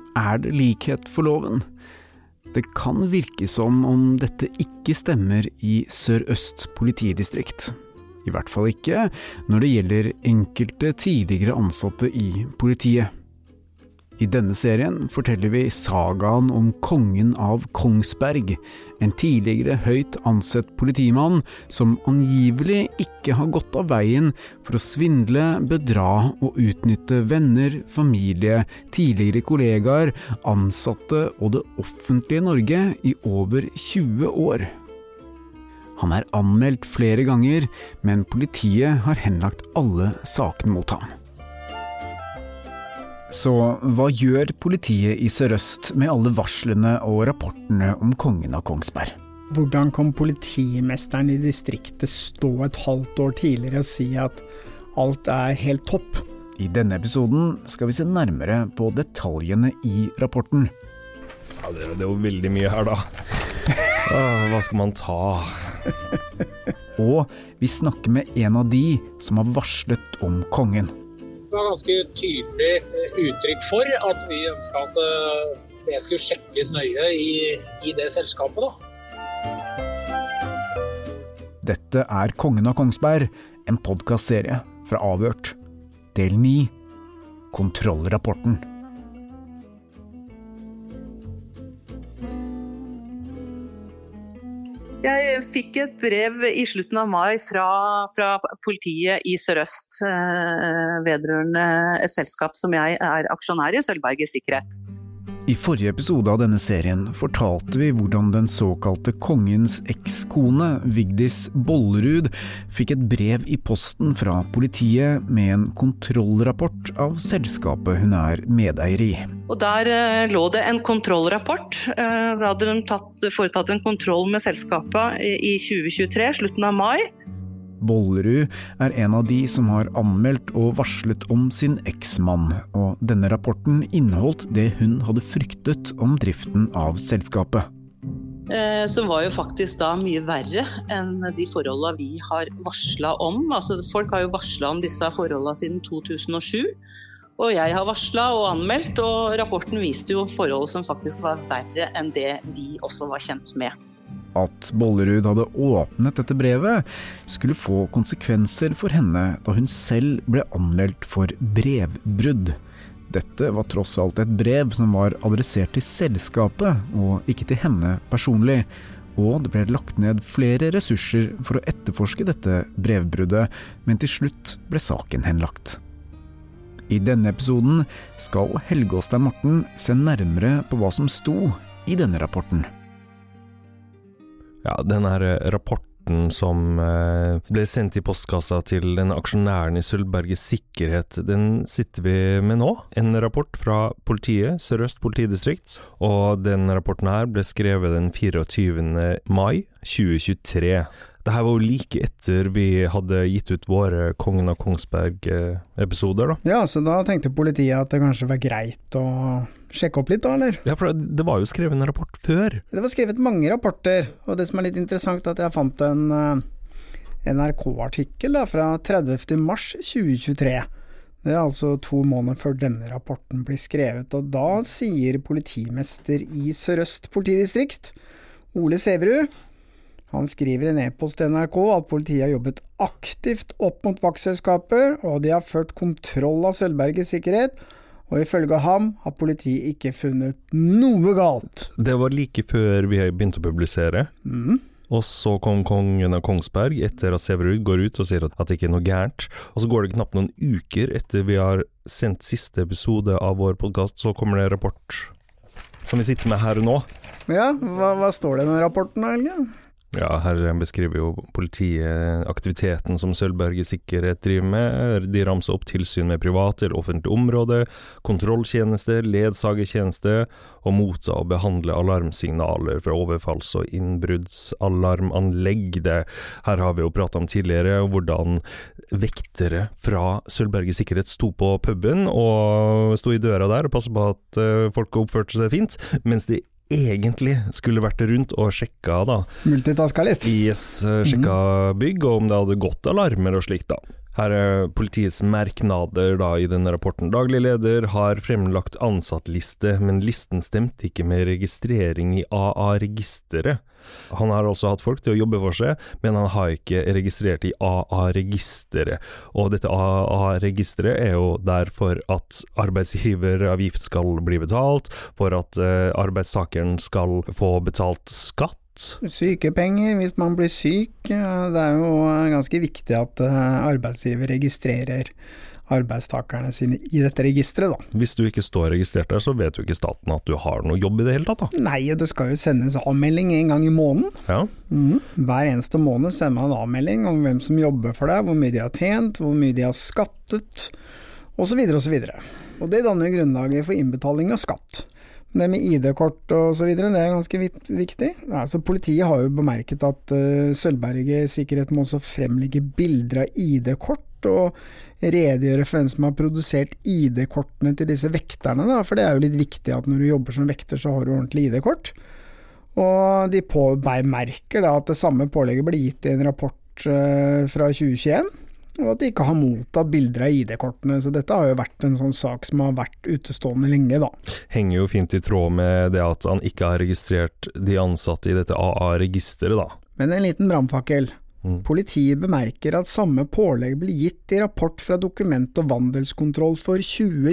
det likhet for loven? Det kan virke som om dette ikke stemmer i Sør-Øst politidistrikt. I hvert fall ikke når det gjelder enkelte tidligere ansatte i politiet. I denne serien forteller vi sagaen om kongen av Kongsberg, en tidligere høyt ansett politimann som angivelig ikke har gått av veien for å svindle, bedra og utnytte venner, familie, tidligere kollegaer, ansatte og det offentlige Norge i over 20 år. Han er anmeldt flere ganger, men politiet har henlagt alle sakene mot ham. Så hva gjør politiet i Sør-Øst med alle varslene og rapportene om kongen av Kongsberg? Hvordan kan politimesteren i distriktet stå et halvt år tidligere og si at alt er helt topp? I denne episoden skal vi se nærmere på detaljene i rapporten. Ja, det er jo veldig mye her da. Hva skal man ta? Og vi snakker med en av de som har varslet om kongen. Det var ganske tydelig uttrykk for at vi ønsket at det skulle sjekkes nøye i det selskapet da. Dette er Kongen av Kongsberg, en podcastserie fra Avhørt. Del 9, Kontrollrapporten. Jeg fikk et brev i slutten av mai fra politiet i Sør-Øst vedrørende et selskap som jeg er aksjonær i, Sølvberget Sikkerhet. I forrige episode av denne serien fortalte vi hvordan den såkalte kongens ekskone, Vigdis Bollerud, fikk et brev i posten fra politiet med en kontrollrapport av selskapet hun er medeier i. Og der lå det en kontrollrapport. Da hadde de foretatt en kontroll med selskapet i 2023, slutten av mai. Bollerud er en av de som har anmeldt og varslet om sin eksmann, og denne rapporten inneholdt det hun hadde fryktet om driften av selskapet. Som var jo faktisk da mye verre enn de forholdene vi har varslet om. Altså, folk har jo varslet om disse forholdene siden 2007, og jeg har varslet og anmeldt, og rapporten viste jo forhold som faktisk var verre enn det vi også var kjent med. At Bollerud hadde åpnet dette brevet skulle få konsekvenser for henne da hun selv ble anmeldt for brevbrudd. Dette var tross alt et brev som var adressert til selskapet og ikke til henne personlig, og det ble lagt ned flere ressurser for å etterforske dette brevbruddet, men til slutt ble saken henlagt. I denne episoden skal Helge og Stein Morten se nærmere på hva som sto i denne rapporten. Ja, den her rapporten som ble sendt i postkassa til den aksjonæren i Sølvberget Sikkerhet, den sitter vi med nå. En rapport fra politiet, Sør-Øst politidistrikt, og den rapporten her ble skrevet den 24. mai 2023. Dette var jo like etter vi hadde gitt ut våre Kongen av Kongsberg-episoder da. Ja, så da tenkte politiet at det kanskje var greit å sjekke opp litt da, eller? Ja, for det var jo skrevet en rapport før. Det var skrevet mange rapporter, og det som er litt interessant er at jeg fant en NRK-artikkel da, fra 30. mars 2023. Det er altså 2 måneder før denne rapporten blir skrevet, og da sier politimester i Sør-Øst politidistrikt, Ole Sæverud, han skriver i en e-post til NRK at politiet har jobbet aktivt opp mot vaktselskaper, og de har ført kontroll av Sølvberget Sikkerhet, og ifølge ham har politiet ikke funnet noe galt. Det var like før vi begynte å publisere. Og så kom Kongen av Kongsberg etter at Sæverud går ut og sier at det ikke er noe gærent. Og så går det knapt noen uker etter vi har sendt siste episode av vår podcast, så kommer det en rapport som vi sitter med her og nå. Ja, hva står det i den rapporten, Helge? Ja, her beskriver jo politiet aktiviteten som Sølvberget Sikkerhet driver med. De ramser opp tilsyn med private eller offentlige områder, kontrolltjeneste, ledsagertjeneste og motta og behandle alarmsignaler fra overfalls- og innbruddsalarmanlegg. Her har vi jo pratet om tidligere hvordan vektere fra Sølvberget Sikkerhet sto på puben og sto i døra der og passet på at folk oppførte seg fint, mens de egentlig skulle vært rundt og sjekka da. Multitaska litt. Sjekka bygg, og om det hadde gått alarmer og slikt da. Her politiets merknader da i denne rapporten. Daglig leder har fremlagt ansattliste, men listen stemte ikke med registrering i AA-registeret. Han har også hatt folk til å jobbe for seg, men han har ikke registrert i AA-registeret. Og dette AA-registeret er jo der for at arbeidsgiveravgift skal bli betalt, for at arbeidstakeren skal få betalt skatt. Sykepenger hvis man blir syk. Det er jo ganske viktig at arbeidsgiver registrerer arbeidstakerne sine i dette registret da. Hvis du ikke står registrert der, så vet jo ikke staten at du har noe jobb i det hele tatt da. Nei, det skal jo sendes avmelding en gang i måneden. Ja. Hver eneste måned sender man en avmelding om hvem som jobber for deg, hvor mye de har tjent, hvor mye de har skattet, og så videre og så videre. Og det danner grunnlaget for innbetaling av skatt. Det med ID-kort og så videre, det er ganske viktig. Altså, politiet har jo bemerket at Sølvberget Sikkerhet må også fremlegge bilder av ID-kort og redegjøre for hvem som har produsert ID-kortene til disse vekterne da, for det er jo litt viktig at når du jobber som vekter så har du ordentlig ID-kort. Og de bemerker da at det samme pålegget ble gitt i en rapport fra 2021, og at de ikke har mottatt bilder av ID-kortene, så dette har jo vært en sånn sak som har vært utestående lenge da. Henger jo fint i tråd med det at han ikke har registrert de ansatte i dette AA-registeret da. Men en liten brannfakkel. Politiet bemerker at samme pålegg ble gitt i rapport fra Dokument- og vandelskontroll for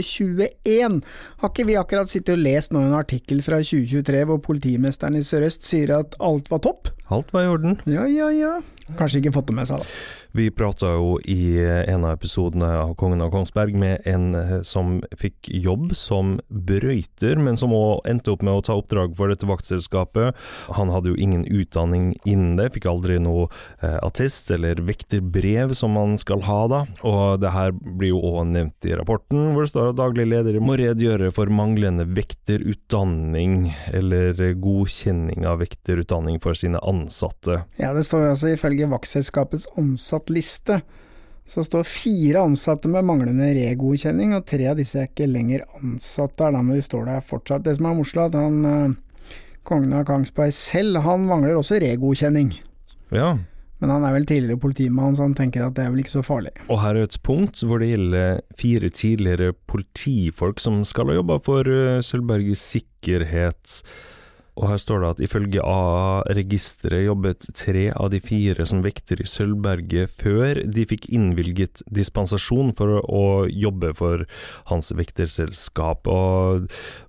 2021. Har ikke vi akkurat sittet og lest nå en artikkel fra 2023 hvor politimesteren i Sør-Øst sier at alt var topp? Alt var i orden. Ja. Kanskje ikke fått det med seg da. Vi pratet jo i en av episodene av Kongen av Kongsberg med en som fikk jobb som brøyter, men som også endte opp med å ta oppdrag for dette vaktselskapet. Han hadde jo ingen utdanning innen det, fikk aldri noe attest eller vekterbrev som man skal ha da. Og det her blir jo også nevnt i rapporten, hvor det står at daglig leder må redegjøre for manglende vekterutdanning eller godkjenning av vekterutdanning for sine ansatte. Ja, det står jo altså ifølge vaktselskapets ansattliste, så står 4 ansatte med manglende regodkjenning, og 3 av disse er ikke lenger ansatt der, men de står der fortsatt. Det som er morsomt, at han, kongen av Kongsberg selv, han mangler også regodkjenning. Ja. Men han er vel tidligere politimann, så han tenker at det er vel ikke så farlig. Og her er et punkt hvor det gjelder 4 tidligere politifolk som skal ha jobbet for Sølvberget Sikkerhet. Og her står det at ifølge AA-registeret jobbet 3 av de 4 som vekter i Sølvberget før de fikk innvilget dispensasjon for å jobbe for hans vekterselskap. Og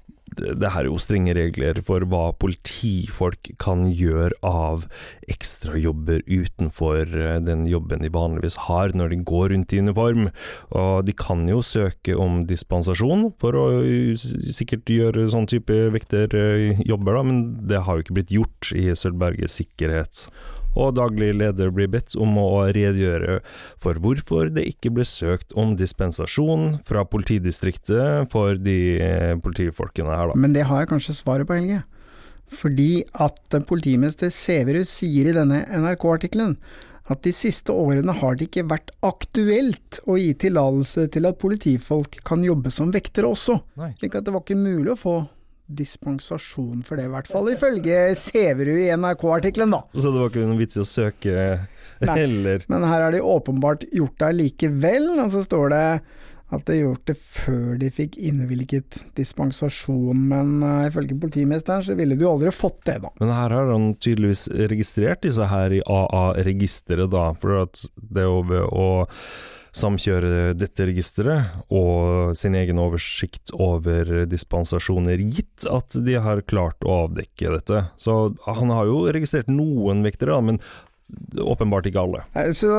det her er jo strenge regler for hva politifolk kan gjøre av ekstrajobber utenfor den jobben de vanligvis har når de går rundt i uniform. Og de kan jo søke om dispensasjon for å sikkert gjøre sånn type vekterjobber da, men det har jo ikke blitt gjort i Sølvberget Sikkerhet. Og daglig leder blir bedt om å redegjøre for hvorfor det ikke ble søkt om dispensasjon fra politidistriktet for de politifolkene her da. Men det har jeg kanskje svaret på, Helge. Fordi at politimester Sæverud sier i denne NRK-artikkelen at de siste årene har det ikke vært aktuelt å gi tillatelse til at politifolk kan jobbe som vektere også. Nei. Slik at det var ikke mulig å få dispensasjon for det, i hvert fall ifølge Sæverud i NRK-artikkelen da. Så det var ikke noen vits i å søke heller? Men her har de åpenbart gjort det likevel, og så står det at de gjort det før de fikk innvilget dispensasjon, men ifølge politimesteren så ville du aldri fått det da. Men her har han tydeligvis registrert disse her i AA-registeret da, for at det er jo ved å samkjøre dette registeret og sin egen oversikt over dispensasjoner gitt at de har klart å avdekke dette. Så han har jo registrert noen vektere da, men åpenbart ikke alle. Så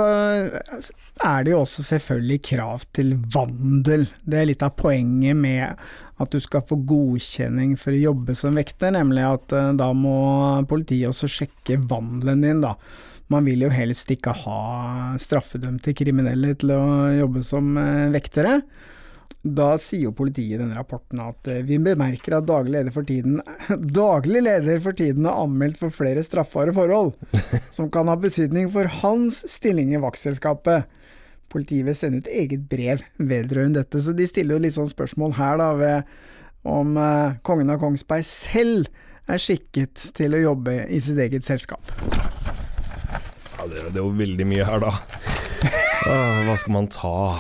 er det jo også selvfølgelig krav til vandel. Det er litt av poenget med at du skal få godkjenning for å jobbe som vekter, nemlig at da må politiet også sjekke vandelen din da. Man vil jo helst ikke ha straffedømte kriminelle til å jobbe som vektere. Da sier jo politiet i denne rapporten at vi bemerker at daglig leder for tiden har anmeldt for flere straffbare forhold, som kan ha betydning for hans stilling i vaktselskapet. Politiet vil sende ut eget brev vedrørende dette, så de stiller jo litt sånn spørsmål her da, om kongen av Kongsberg selv er skikket til å jobbe i sitt eget selskap. Ja, det er jo veldig mye her da. Hva skal man ta?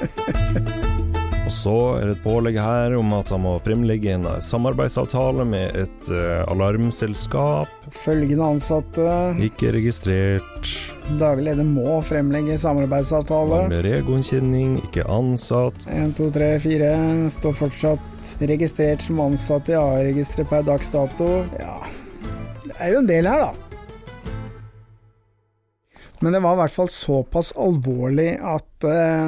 Og så det et pålegg her om at han må fremlegge en samarbeidsavtale med et alarmselskap. Følgende ansatte. Ikke registrert. Daglig leder må fremlegge samarbeidsavtale. Mangler regodkjenning, ikke ansatt. 1, 2, 3, 4. Står fortsatt registrert som ansatt i A-registeret per dags dato. Ja, det jo en del her da. Men det var I hvert fall såpass alvorlig at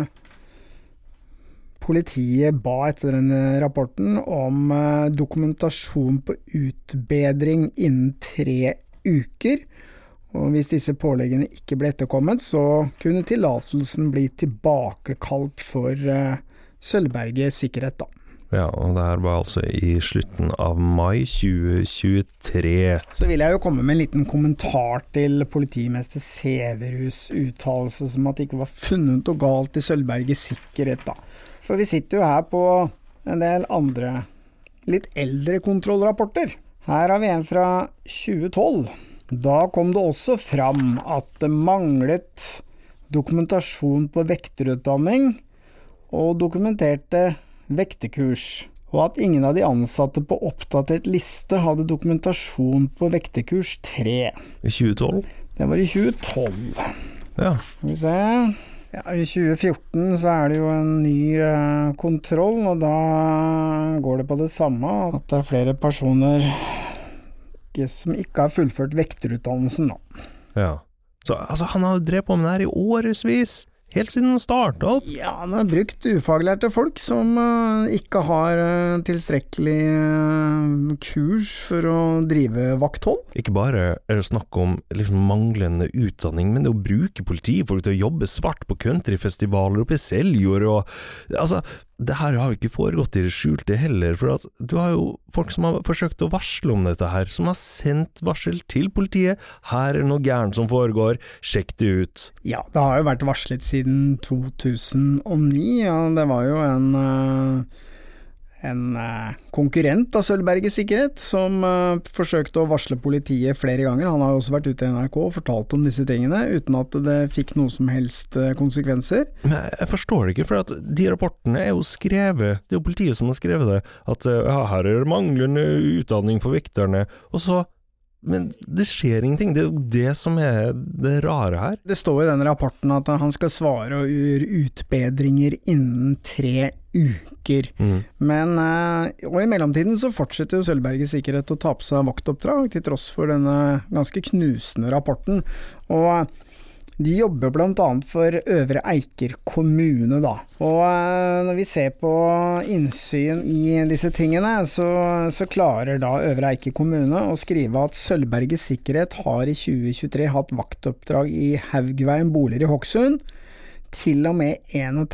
politiet ba etter denne rapporten om dokumentasjon på utbedring innen 3 uker. Og hvis disse påleggene ikke ble etterkommet, så kunne tillatelsen bli tilbakekalt for Sølvberget Sikkerhet da. Ja, og det her var altså I slutten av mai 2023. Så vil jeg jo komme med en liten kommentar til politimester Sæverhus uttalelse som at det ikke var funnet noe galt I Sølvberget Sikkerhet da. For vi sitter jo her på en del andre, litt eldre kontrollrapporter. Her har vi en fra 2012. Da kom det også fram at det manglet dokumentasjon på vekterutdanning og dokumenterte vektekurs, og at ingen av de ansatte på oppdatert liste hadde dokumentasjon på vektekurs 3. I 2012? Det var I 2012. Ja. Skal vi se. Ja, I 2014 så det jo en ny kontroll, og da går det på det samme, at det flere personer som ikke har fullført vekterutdannelsen da. Ja. Så altså, han har drevet på med det her I årevis. Helt siden den startet opp? Ja, han har brukt ufaglærte folk som ikke har tilstrekkelig kurs for å drive vakthold. Ikke bare det snakk om liksom manglende utdanning, men det å bruke politifolk til å jobbe svart på countryfestivaler oppe I Seljord, og altså, det her har jo ikke foregått I det skjulte heller, for at du har jo folk som har forsøkt å varsle om dette her, som har sendt varsel til politiet. Her noe gærent som foregår, sjekk det ut. Ja, det har jo vært varslet siden 2009, og det var jo en konkurrent av Sølvberget Sikkerhet som forsøkte å varsle politiet flere ganger. Han har jo også vært ute I NRK og fortalt om disse tingene, uten at det fikk noe som helst konsekvenser. Men jeg forstår det ikke, for at de rapportene jo skrevet, det jo politiet som har skrevet det, at ja, her det manglende utdanning for vekterne, og så men det skjer ingenting, det jo det som det rare her. Det står I denne rapporten at han skal svare og gjøre utbedringer innen 3 uker. Men og I mellomtiden så fortsetter jo Sølvberget Sikkerhet å ta på seg vaktoppdrag til tross for denne ganske knusende rapporten. Og de jobber blant annet for Øvre Eiker kommune da. Og når vi ser på innsyn I disse tingene, så klarer da Øvre Eiker kommune å skrive at Sølvberget Sikkerhet har I 2023 hatt vaktoppdrag I Haugveien boliger I Hokksund, til og med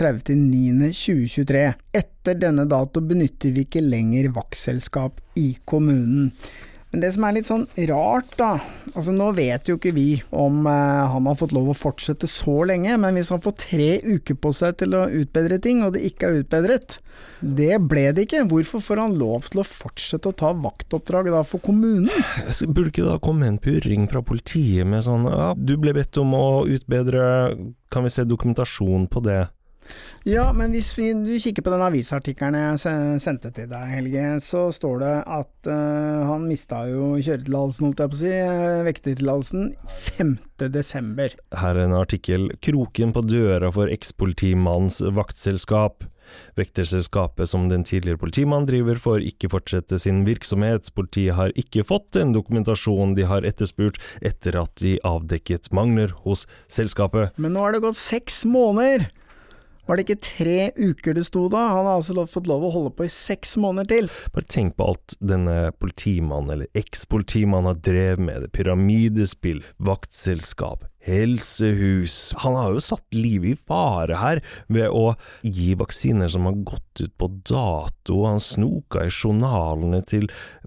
31.9.2023. Etter denne dato benytter vi ikke lenger vaktselskap I kommunen. Men det som litt sånn rart da, altså nå vet jo ikke vi om han har fått lov å fortsette så lenge, men hvis han får 3 uker på seg til å utbedre ting, og det ikke utbedret, det ble det ikke. Hvorfor får han lov til å fortsette å ta vaktoppdrag da for kommunen? Burde ikke da komme en purring fra politiet med sånn, ja, du ble bedt om å utbedre, kan vi se dokumentasjon på det? Ja, men hvis du kikker på den avisartikkelen jeg sendte til deg, Helge, så står det at han mistet jo kjøretillatelsen, holdt jeg på å si, vektertillatelsen 5. desember. Her en artikkel, kroken på døra for ekspolitimanns vaktselskap. Vekterselskapet som den tidligere politimannen driver for ikke fortsette sin virksomhet. Politiet har ikke fått den dokumentasjon de har etterspurt etter at de avdekket mangler hos selskapet. Men nå har det gått 6 måneder! Var det ikke 3 uker det stod da? Han har altså fått lov å holde på I 6 måneder til. Bare tenk på alt denne politimannen eller ekspolitimannen har drevet med. Det pyramidespill, vaktselskap, helsehus. Han har jo satt livet I fare her ved å gi vaksiner som har gått ut på dato. Han snoka I journalene til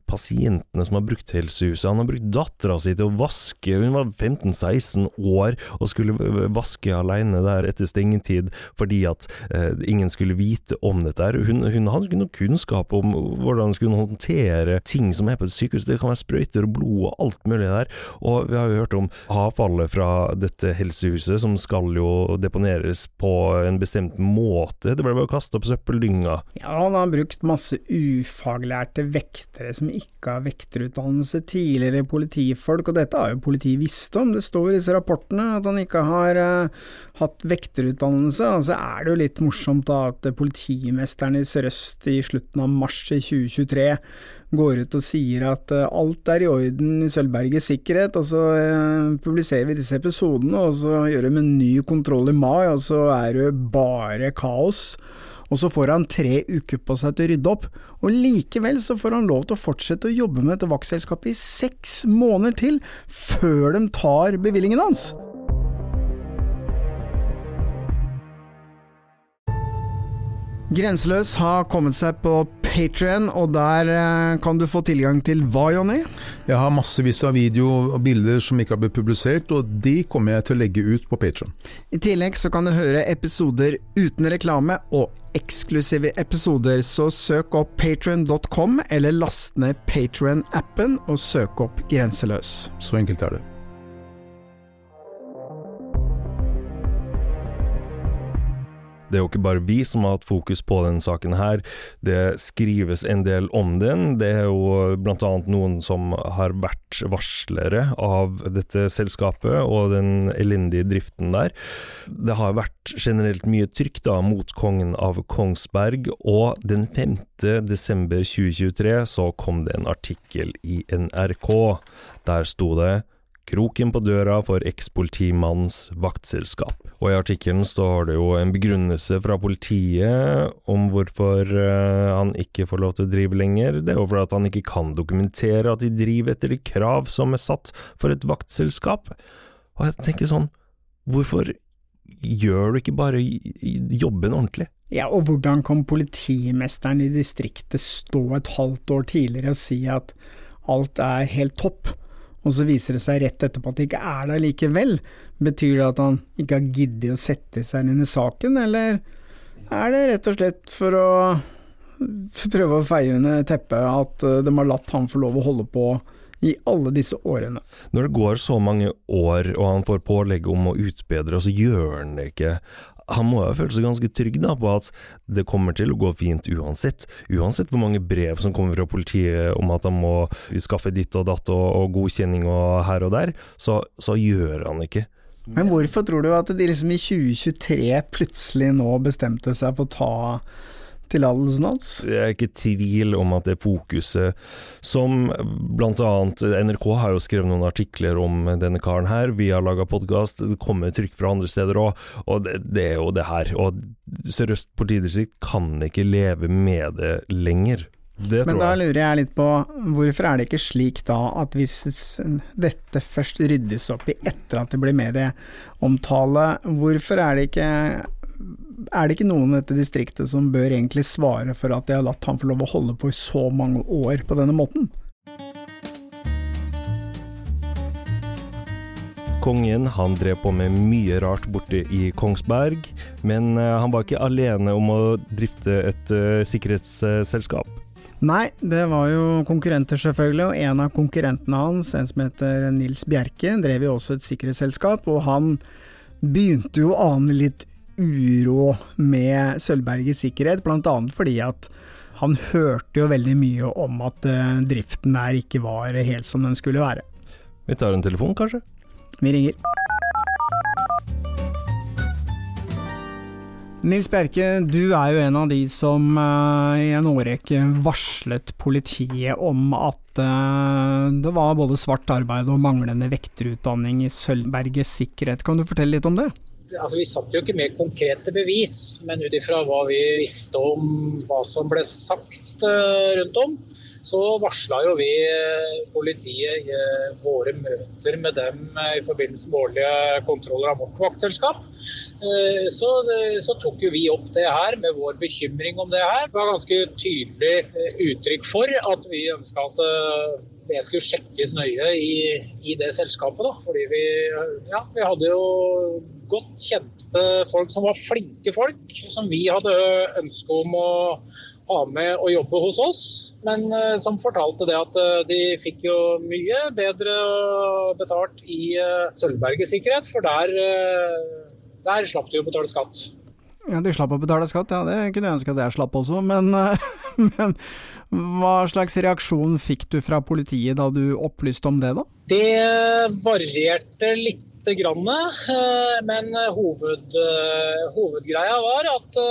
pasientene som har brukt helsehuset. Han har brukt datteren sin til å vaske. Hun var 15-16 år og skulle vaske alene der etter stengetid fordi at ingen skulle vite om dette her. Hun hadde ikke noe kunnskap om hvordan hun skulle håndtere ting som på et sykehus. Det kan være sprøyter og blod og alt mulig der. Og vi har jo hørt om avfallet fra dette helsehuset som skal jo deponeres på en bestemt måte. Det ble bare kastet opp søppeldynga. Ja, han har brukt masse ufaglærte vektere som ikke har vekterutdannelse, tidligere politifolk, og dette har jo politiet visst om. Det står i disse rapportene at han ikke har hatt vekterutdannelse, og så det jo litt morsomt da at politimesteren i Sør-Øst i slutten av mars i 2023 går ut og sier at alt i orden i Sølvbergets sikkerhet, og så publiserer vi disse episodene, og så gjør de en ny kontroll i mai, og så det bare kaos. Og så får han 3 uker på seg til å rydde opp, og likevel så får han lov til å fortsette å jobbe med dette vaktselskapet i 6 måneder til, før de tar bevilgningen hans. Grenseløs har kommet seg på Patreon, og der kan du få tilgang til hva, Jonny? Jeg har massevis av video og bilder som ikke har blitt publisert, og de kommer jeg til å legge ut på Patreon. I tillegg så kan du høre episoder uten reklame og eksklusive episoder, så søk opp patreon.com eller last ned Patreon-appen og søk opp Grenseløs. Så enkelt det. Det jo ikke bare vi som har hatt fokus på den saken her, det skrives en del om den. Det jo blant annet noen som har vært varslere av dette selskapet og den elendige driften der. Det har vært generelt mye trykk da mot kongen av Kongsberg, og den 5. desember 2023 så kom det en artikkel i NRK. Der sto det «Kroken på døra for ekspolitimannens vaktselskap». Og i artikkelen står det jo en begrunnelse fra politiet om hvorfor han ikke får lov til å drive lenger. Det jo for at han ikke kan dokumentere at de driver etter de krav som satt for et vaktselskap. Og jeg tenker sånn, hvorfor gjør du ikke bare jobben ordentlig? Ja, og hvordan kan politimesteren i distriktet stå et halvt år tidligere og si at alt helt topp? Og så viser det seg rett etterpå at det ikke der likevel. Betyr det at han ikke har giddet å sette seg inn i saken, eller det rett og slett for å prøve å feie under teppet at de har latt han få lov å holde på i alle disse årene? Når det går så mange år, og han får pålegg om å utbedre, og så gjør han det ikke. Han må jo føle seg ganske trygg da, på at det kommer til å gå fint uansett hvor mange brev som kommer fra politiet om at han må skaffe ditt og datt og godkjenning og her og der, så gjør han ikke. Men hvorfor tror du at de liksom i 2023 plutselig nå bestemte seg for å ta tillatelsen hans? Jeg ikke i tvil om at det fokuset som blant annet NRK har jo skrevet noen artikler om denne karen her, vi har laget podcast, det kommer trykk fra andre steder også, og det jo det her, og Sør-Øst politidistrikt kan ikke leve med det lenger. Men da lurer jeg litt på, hvorfor det ikke slik da at hvis dette først ryddes opp i etter at det blir medieomtale, hvorfor det ikke noen i dette distriktet som bør egentlig svare for at de har latt han få lov å holde på i så mange år på denne måten? Kongen, han drev på med mye rart borte i Kongsberg, men han var ikke alene om å drifte et sikkerhetsselskap. Nei, det var jo konkurrenter selvfølgelig, og en av konkurrentene hans, en som heter Nils Bjerke, drev jo også et sikkerhetsselskap, og han begynte jo å ane litt uro med Sølvbergets sikkerhet, blant annet fordi at han hørte jo veldig mye om at driften der ikke var helt som den skulle være. Vi tar en telefon, kanskje? Vi ringer. Nils Bjerke, du jo en av de som i en årrekke varslet politiet om at det var både svart arbeid og manglende vekterutdanning i Sølvbergets sikkerhet. Kan du fortelle litt om det? Altså, vi satt jo ikke med konkrete bevis, men ut ifra hva vi visste om hva som ble sagt rundt om, så varslet jo vi politiet i våre møter med dem i forbindelse med årlige kontroller av vårt vaktselskap. Så tok jo vi opp det her med vår bekymring om det her. Det var ganske tydelig uttrykk for at vi ønsket at det skulle sjekkes nøye i det selskapet da. Fordi vi hadde jo godt kjente folk som var flinke folk, som vi hadde ønsket om å ha med og jobbe hos oss. Men som fortalte det at de fikk jo mye bedre betalt i Sølvberget Sikkerhet, for der slapp de å betale skatt. Ja, de slapp å betale skatt, ja, det kunne jeg ønske at jeg slapp også, men hva slags reaksjon fikk du fra politiet da du opplyste om det da? Det varierte litt grann, men hovedgreia var at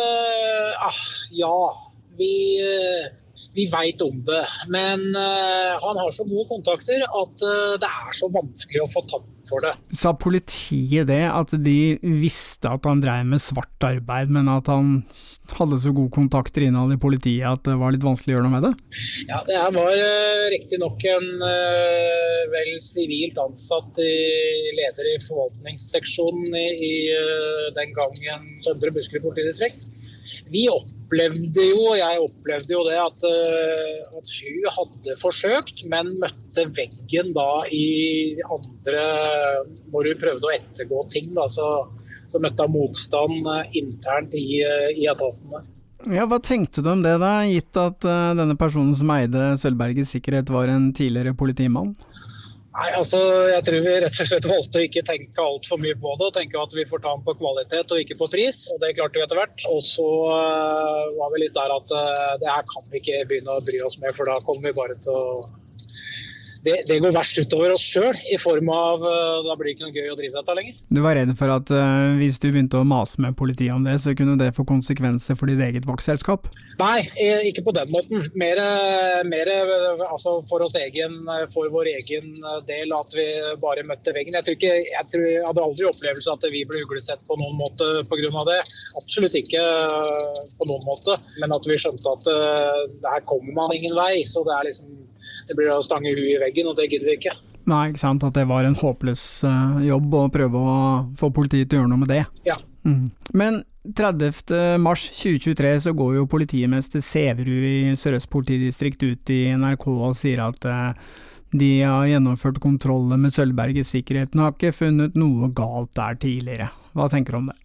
vi vet om det, men han har så gode kontakter at det så vanskelig å få tatt for det. Sa politiet det, at de visste at han drev med svart arbeid, men at han hadde så gode kontakter innad i politiet at det var litt vanskelig å gjøre noe med det? Ja, det her var riktig nok en vel sivilt ansatt leder i forvaltningsseksjonen i den gangen Søndre Buskerud politidistrikt. Jeg opplevde jo det at hun hadde forsøkt, men møtte veggen da i andre, når hun prøvde å ettergå ting da, så møtte hun motstand internt i etaten der. Ja, hva tenkte du om det da, gitt at denne personen som eide Sølvberget Sikkerhet var en tidligere politimann? Nei, jeg tror vi rett og slett valgte å ikke tenke alt for mye på det, og tenke at vi får ta den på kvalitet og ikke på pris, og det klarte vi etter hvert. Og så var vi litt der at det her kan vi ikke begynne å bry oss med, for da kommer vi bare til å... Det går verst utover oss selv, i form av da blir det ikke noe gøy å drive dette lenger. Du var redd for at hvis du begynte å mase med politiet om det, så kunne det få konsekvenser for ditt eget vaktselskap? Nei, ikke på den måten. Mer for vår egen del at vi bare møtte veggen. Jeg hadde aldri opplevelse at vi ble uglesett på noen måte på grunn av det. Absolutt ikke på noen måte, men at vi skjønte at her kommer man ingen vei, så det blir å stange huet i veggen, og det gidder vi ikke. Nei, ikke sant, at det var en håpløs jobb å prøve å få politiet til å gjøre noe med det. Ja. Men 30. mars 2023 så går jo politimester Sæverud i Sør-Øst politidistrikt ut i NRK og sier at de har gjennomført kontroller med Sølvberget Sikkerhet, har ikke funnet noe galt der tidligere. Hva tenker du om det?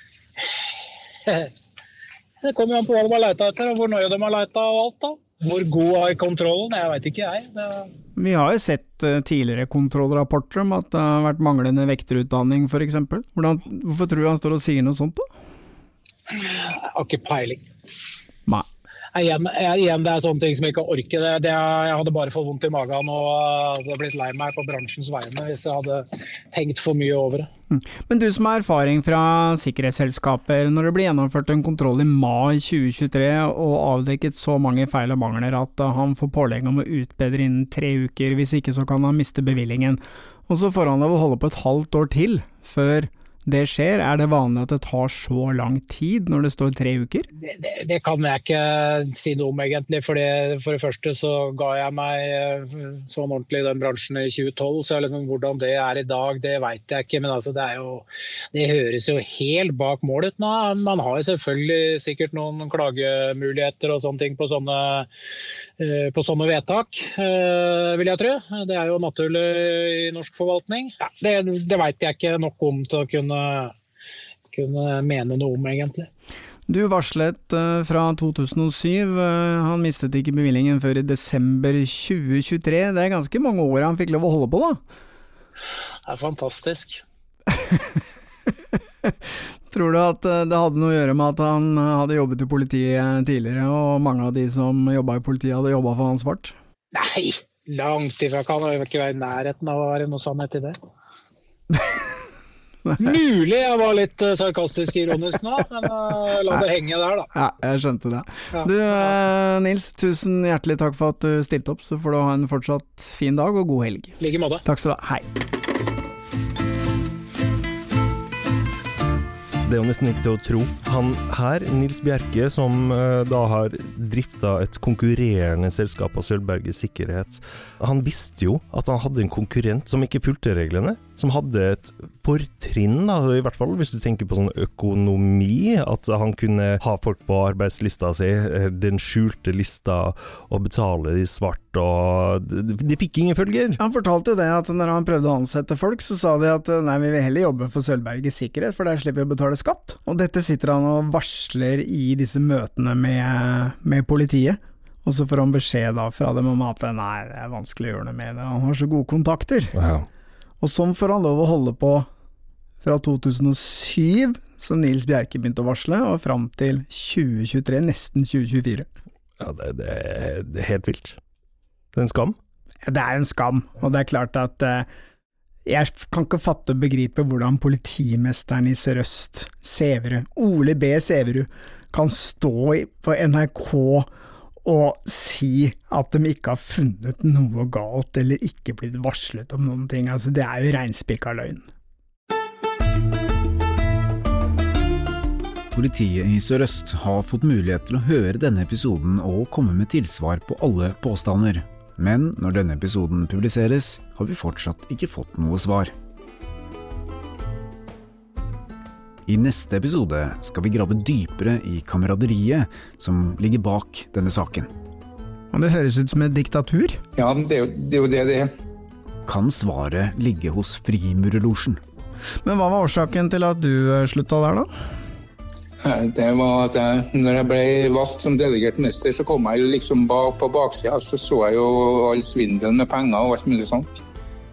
Det kommer jo an på hva de har letet etter, og hvor nøye de har letet og alt da. Hvor god er kontrollen? Jeg vet ikke jeg. Vi har jo sett tidligere kontrollrapporter om at det har vært manglende vekterutdanning for eksempel. Hvorfor tror du han står og sier noe sånt da? Jeg har ikke peiling. Nei. Igjen, det sånne ting som jeg ikke orker. Jeg hadde bare fått vondt i magen og hadde blitt lei meg på bransjens vegne hvis jeg hadde tenkt for mye over det. Men du som har erfaring fra sikkerhetsselskaper, når det blir gjennomført en kontroll i mai 2023 og avdekket så mange feil og mangler at han får pålegg om å utbedre innen 3 uker, hvis ikke så kan han miste bevillingen. Og så får han lov å holde på et halvt år til før det skjer. Er det vanlig at det tar så lang tid når det står 3 uker? Det kan jeg ikke si noe om egentlig, for det første så ga jeg meg sånn ordentlig i den bransjen i 2012, så hvordan det i dag, det vet jeg ikke, men det høres jo helt bak mål ut nå. Man har jo selvfølgelig sikkert noen klagemuligheter og sånne ting på sånne vedtak, vil jeg tro. Det jo naturlig i norsk forvaltning. Ja, det vet jeg ikke nok om til å kunne mene noe om egentlig. Du varslet fra 2007, han mistet ikke bevillingen før i desember 2023. Det ganske mange år han fikk lov å holde på da. Det fantastisk. Tror du at det hadde noe å gjøre med at han hadde jobbet i politiet tidligere, og mange av de som jobbet i politiet hadde jobbet for hans svart? Nei, langt ifra, kan det ikke være i nærheten av å være noe sannhet i det. Mulig jeg var litt sarkastisk ironisk nå, men la det henge der da. Ja, jeg skjønte det. Ja. Du, Nils, tusen hjertelig takk for at du stilte opp, så får du ha en fortsatt fin dag og god helg. Like måte. Takk skal du ha. Hei. Det jo nesten ikke til å tro. Han her, Nils Bjerke, som da har driftet et konkurrerende selskap av Sølvberget Sikkerhet, han visste jo at han hadde en konkurrent som ikke fulgte reglene, som hadde et fortrinn, da, i hvert fall hvis du tenker på sånn økonomi, at han kunne ha folk på arbeidslista si, den skjulte lista, og betale de svart, og de fikk ingen følger. Han fortalte jo det at når han prøvde å ansette folk, så sa de at nei, vi vil heller jobbe for Sølvberget Sikkerhet, for der slipper vi å betale skatt. Og dette sitter han og varsler i disse møtene med politiet. Og så får han beskjed da fra dem om at nei, det vanskelig å gjøre noe med det. Han har så gode kontakter. Ja. Og sånn får han lov å holde på fra 2007, som Nils Bjerke begynte å varsle, og frem til 2023, nesten 2024. Ja, det er helt vilt. Det er en skam. Det er en skam, og det er klart at jeg kan ikke fatte og begripe hvordan politimesteren i Sør-Øst, Sæverud, Ole B. Sæverud, kan stå på NRK og si at de ikke har funnet noe galt eller ikke blitt varslet om noen ting. Altså, det er jo reinspikka løgn. Politiet i Sør-Øst har fått mulighet til å høre denne episoden og komme med tilsvar på alle påstander. Men når denne episoden publiseres, har vi fortsatt ikke fått noe svar. I neste episode skal vi grave dypere i kameraderiet som ligger bak denne saken. Og det høres ut som et diktatur? Ja, det er jo det det er. Kan svaret ligge hos Frimurerlosjen? Men hva var årsaken til at du slutta der da? Det var at når jeg ble valgt som delegert minister, så kom jeg liksom på baksida, så jeg jo all svindelen med penger og alt mulig sånt.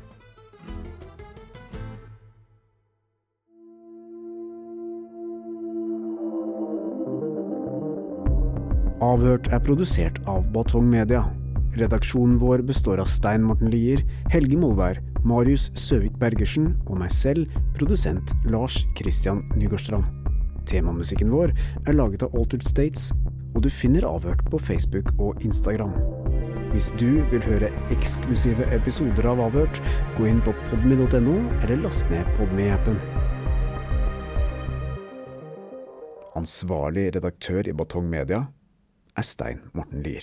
Avhørt er produsert av Batong Media. Redaksjonen vår består av Stein Morten Lier, Helge Molvær, Marius Søvik Bergersen og meg selv, produsent Lars Christian Nygårdstrand. Temamusikken vår er laget av Altered States, og du finner Avhørt på Facebook og Instagram. Hvis du vil høre eksklusive episoder av Avhørt, gå inn på podme.no eller last ned Podme-appen. Ansvarlig redaktør i Batong Media er Stein Morten Lier.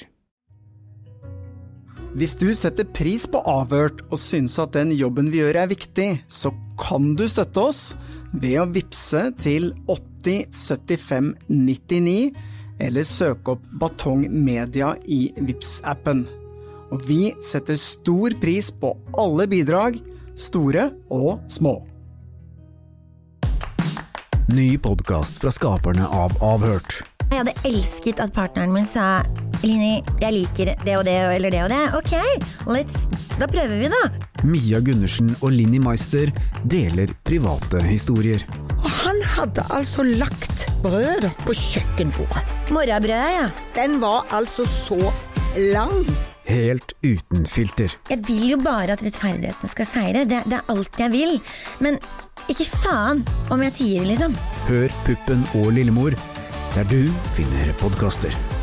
Hvis du setter pris på Avhørt og synes at den jobben vi gjør er viktig, så kan du støtte oss ved å vipse til 80 75 99 eller søke opp Batong Media i Vips-appen. Og vi setter stor pris på alle bidrag, store og små. Ny podcast fra skaperne av Avhørt. Jeg hadde elsket at partneren min sa Lini, jeg liker det og det eller det og det. Ok, da prøver vi da. Mia Gundersen og Linni Meister deler private historier. Og han hadde altså lagt brød på kjøkkenbordet. Morgenbrødet, ja. Den var altså så lang. Helt uten filter. Jeg vil jo bare at rettferdigheten skal seire. Det er alt jeg vil. Men ikke faen om jeg tier, liksom. Hør Puppen og Lillemor, der du finner podcaster.